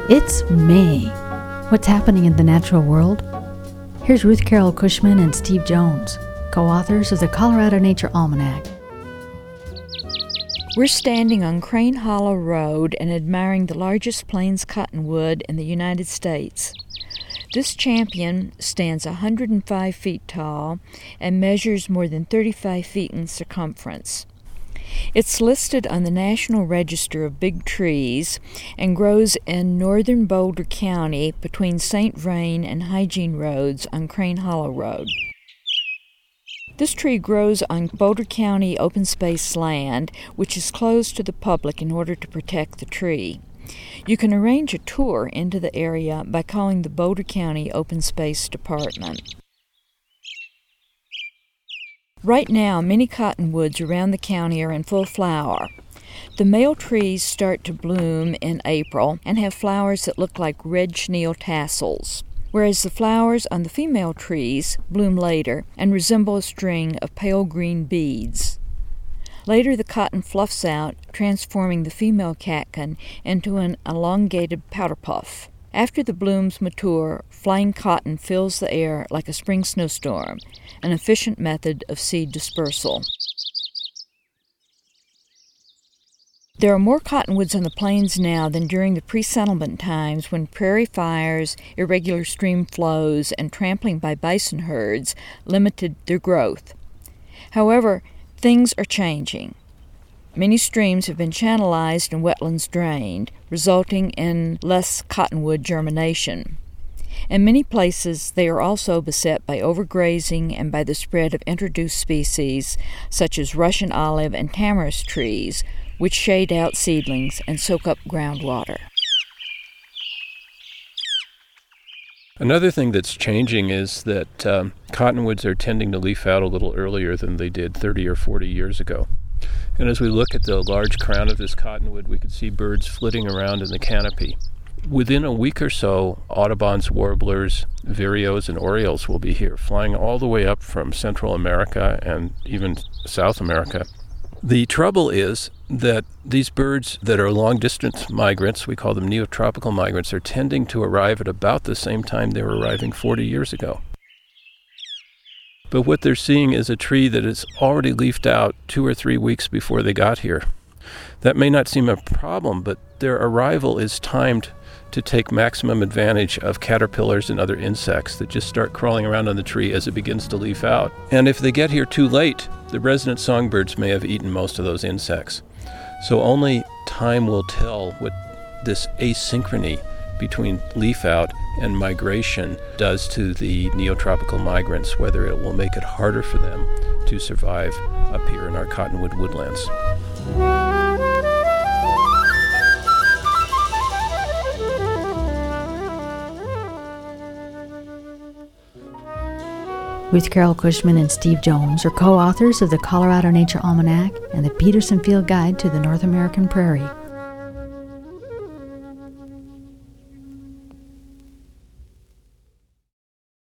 It's May. What's happening in the natural world? Here's Ruth Carol Cushman and Steve Jones, co-authors of the Colorado Nature Almanac. We're standing on Crane Hollow Road and admiring the largest plains cottonwood in the United States. This champion stands 105 feet tall and measures more than 35 feet in circumference. It's listed on the National Register of Big Trees and grows in northern Boulder County between St. Vrain and Hygiene Roads on Crane Hollow Road. This tree grows on Boulder County open space land, which is closed to the public in order to protect the tree. You can arrange a tour into the area by calling the Boulder County Open Space Department. Right now, many cottonwoods around the county are in full flower. The male trees start to bloom in April and have flowers that look like red chenille tassels, whereas the flowers on the female trees bloom later and resemble a string of pale green beads. Later, the cotton fluffs out, transforming the female catkin into an elongated powder puff. After the blooms mature, flying cotton fills the air like a spring snowstorm, an efficient method of seed dispersal. There are more cottonwoods on the plains now than during the pre-settlement times when prairie fires, irregular stream flows, and trampling by bison herds limited their growth. However, things are changing. Many streams have been channelized and wetlands drained, resulting in less cottonwood germination. In many places, they are also beset by overgrazing and by the spread of introduced species such as Russian olive and tamarisk trees, which shade out seedlings and soak up groundwater. Another thing that's changing is that cottonwoods are tending to leaf out a little earlier than they did 30 or 40 years ago. And as we look at the large crown of this cottonwood, we can see birds flitting around in the canopy. Within a week or so, Audubon's warblers, vireos, and orioles will be here, flying all the way up from Central America and even South America. The trouble is that these birds that are long-distance migrants, we call them neotropical migrants, are tending to arrive at about the same time they were arriving 40 years ago. But what they're seeing is a tree that is already leafed out 2 or 3 weeks before they got here. That may not seem a problem, but their arrival is timed to take maximum advantage of caterpillars and other insects that just start crawling around on the tree as it begins to leaf out. And if they get here too late, the resident songbirds may have eaten most of those insects. So only time will tell what this asynchrony between leaf out and migration does to the neotropical migrants, whether it will make it harder for them to survive up here in our cottonwood woodlands. Ruth Carol Cushman and Steve Jones are co-authors of the Colorado Nature Almanac and the Peterson Field Guide to the North American Prairie.